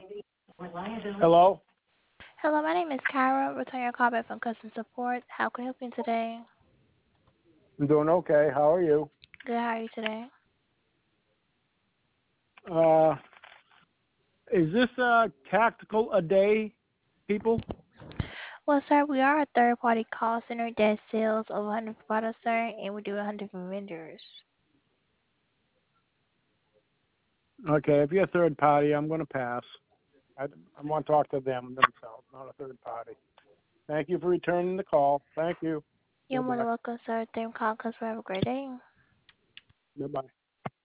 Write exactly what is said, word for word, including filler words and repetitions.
Hello? Hello, my name is Kyra. Return your call back from customer support. How can I help you today? I'm doing okay. How are you? Good, how are you today? Uh, is this uh, tactical a day, people? Well, sir, we are a third-party call center that sells over one hundred products, sir, and we do one hundred different vendors. Okay, if you're a third party, I'm going to pass. I, I want to talk to them themselves, not a third party. Thank you for returning the call. Thank you. You're more Goodbye. than welcome, sir. Thank you for calling customer. Have a great day. Goodbye.